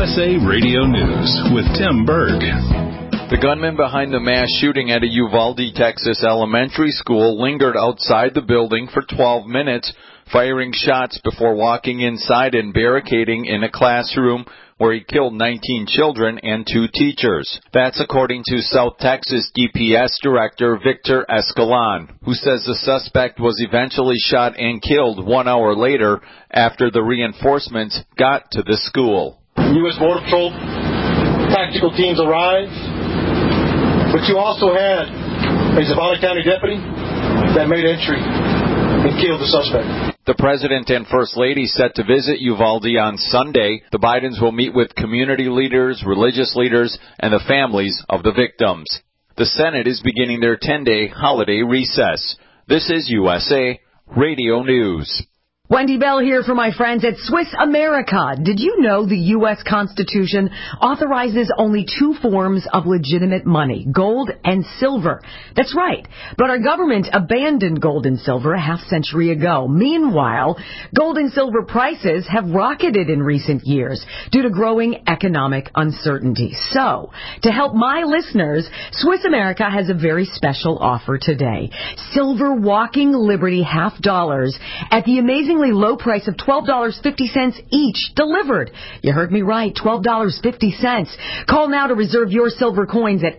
USA Radio News with Tim Berg. The gunman behind the mass shooting at a Uvalde, Texas elementary school lingered outside the building for 12 minutes, firing shots before walking inside and barricading in a classroom where he killed 19 children and 2 teachers. That's according to South Texas DPS Director Victor Escalon, who says the suspect was eventually shot and killed 1 hour later after the reinforcements got to the school. U.S. Border Patrol tactical teams arrived, but you also had a Zavali County deputy that made entry and killed the suspect. The President and First Lady set to visit Uvalde on Sunday. The Bidens will meet with community leaders, religious leaders, and the families of the victims. The Senate is beginning their 10-day holiday recess. This is USA Radio News. Wendy Bell here for my friends at Swiss America. Did you know the U.S. Constitution authorizes only 2 forms of legitimate money, gold and silver? That's right. But our government abandoned gold and silver a half-century ago. Meanwhile, gold and silver prices have rocketed in recent years due to growing economic uncertainty. So, to help my listeners, Swiss America has a very special offer today. Silver Walking Liberty half dollars at the amazingly low price of $12.50 each, delivered. You heard me right, $12.50. Call now to reserve your silver coins at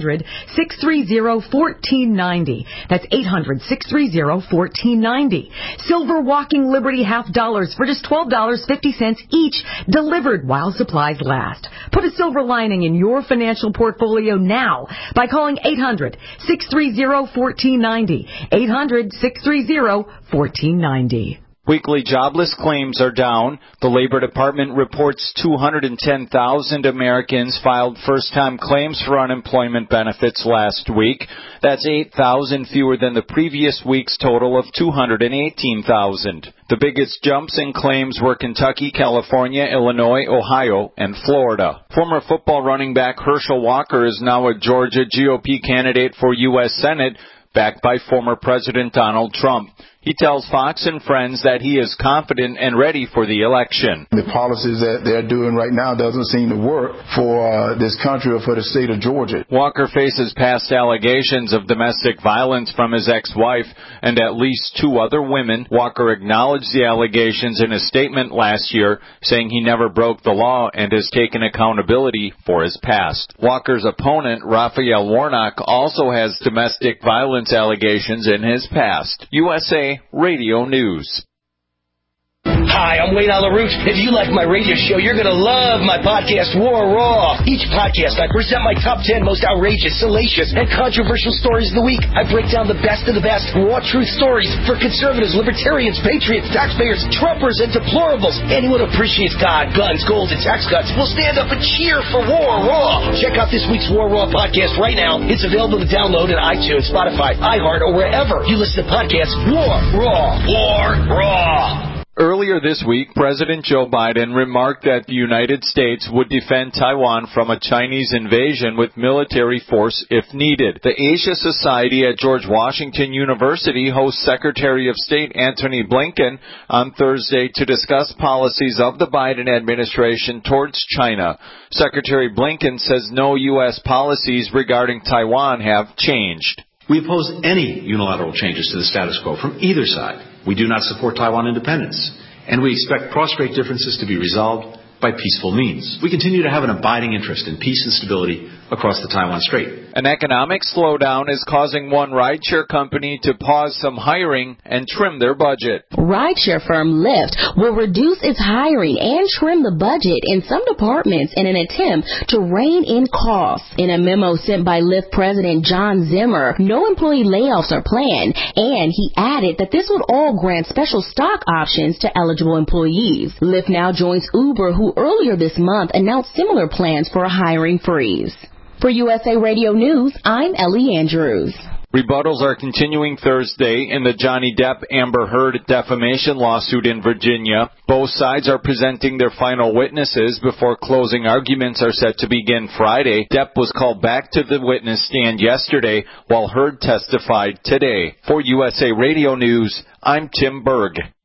800-630-1490. That's 800-630-1490. Silver Walking Liberty half dollars for just $12.50 each, delivered while supplies last. Put a silver lining in your financial portfolio now by calling 800-630-1490. 800-630-1490. Weekly jobless claims are down. The Labor Department reports 210,000 Americans filed first-time claims for unemployment benefits last week. That's 8,000 fewer than the previous week's total of 218,000. The biggest jumps in claims were Kentucky, California, Illinois, Ohio, and Florida. Former football running back Herschel Walker is now a Georgia GOP candidate for U.S. Senate, backed by former President Donald Trump. He tells Fox and Friends that he is confident and ready for the election. The policies that they're doing right now doesn't seem to work for this country or for the state of Georgia. Walker faces past allegations of domestic violence from his ex-wife and at least 2 other women. Walker acknowledged the allegations in a statement last year, saying he never broke the law and has taken accountability for his past. Walker's opponent, Raphael Warnock, also has domestic violence allegations in his past. USA Radio News. Hi, I'm Wayne Alaroot. If you like my radio show, you're going to love my podcast, War Raw. Each podcast, I present my top 10 most outrageous, salacious, and controversial stories of the week. I break down the best of the best raw truth stories for conservatives, libertarians, patriots, taxpayers, Trumpers, and deplorables. Anyone who appreciates God, guns, gold, and tax cuts will stand up and cheer for War Raw. Check out this week's War Raw podcast right now. It's available to download at iTunes, Spotify, iHeart, or wherever you listen to podcasts. War Raw. War Raw. Earlier this week, President Joe Biden remarked that the United States would defend Taiwan from a Chinese invasion with military force if needed. The Asia Society at George Washington University hosts Secretary of State Antony Blinken on Thursday to discuss policies of the Biden administration towards China. Secretary Blinken says no U.S. policies regarding Taiwan have changed. We oppose any unilateral changes to the status quo from either side. We do not support Taiwan independence, and we expect cross-strait differences to be resolved by peaceful means. We continue to have an abiding interest in peace and stability across the Taiwan Strait. An economic slowdown is causing one rideshare company to pause some hiring and trim their budget. Rideshare firm Lyft will reduce its hiring and trim the budget in some departments in an attempt to rein in costs. In a memo sent by Lyft President John Zimmer, no employee layoffs are planned, and he added that this would all grant special stock options to eligible employees. Lyft now joins Uber, who earlier this month announced similar plans for a hiring freeze. For USA Radio News, I'm Ellie Andrews. Rebuttals are continuing Thursday in the Johnny Depp-Amber Heard defamation lawsuit in Virginia. Both sides are presenting their final witnesses before closing arguments are set to begin Friday. Depp was called back to the witness stand yesterday, while Heard testified today. For USA Radio News, I'm Tim Berg.